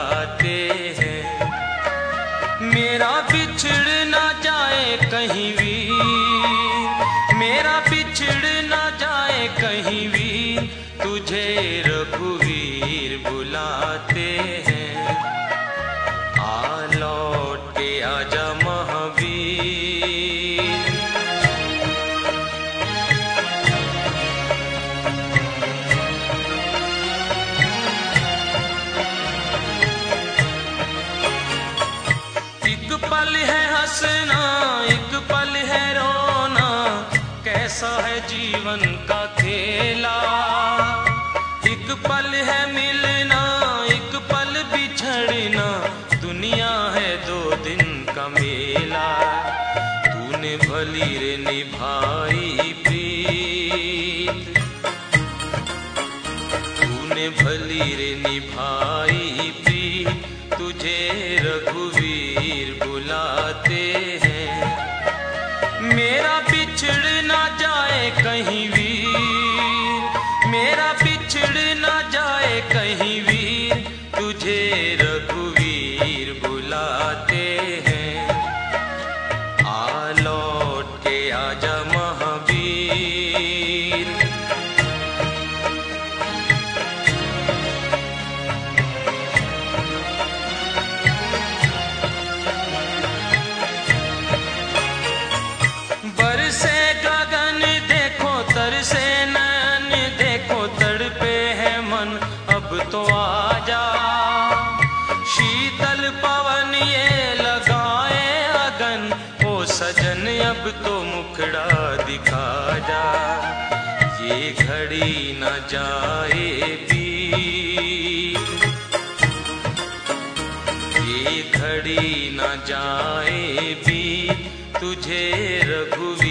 बुलाते हैं। मेरा बिछड़ ना जाए कहीं भी, मेरा बिछड़ ना जाए कहीं भी, तुझे रघुवीर बुलाते हैं। आ लौट के आजा महावीर। एक पल है हंसना, एक पल है रोना, कैसा है जीवन का खेला। एक पल है मिलना, एक पल बिछड़ना, दुनिया है 2 दिन का मेला। तूने भली रे निभाई प्रीत, तूने भली रे निभाई प्रीत, तुझे रघुवीर बुलाते हैं। मेरा बिछड़ ना जाए कहीं भी, मेरा बिछड़ ना जाए कहीं भी, तुझे रघुवीर बुलाते हैं। आ लौट के आजा महावीर। बरसे गगन देखो, तरसे नैन देखो, तड़पे है मन अब तो आजा। शीतल पवन ये लगाए अगन, ओ सजन अब तो मुखड़ा दिखा जा। ये घड़ी न जाए बीत, ये घड़ी न जाए बीत, तुझे रघुवीर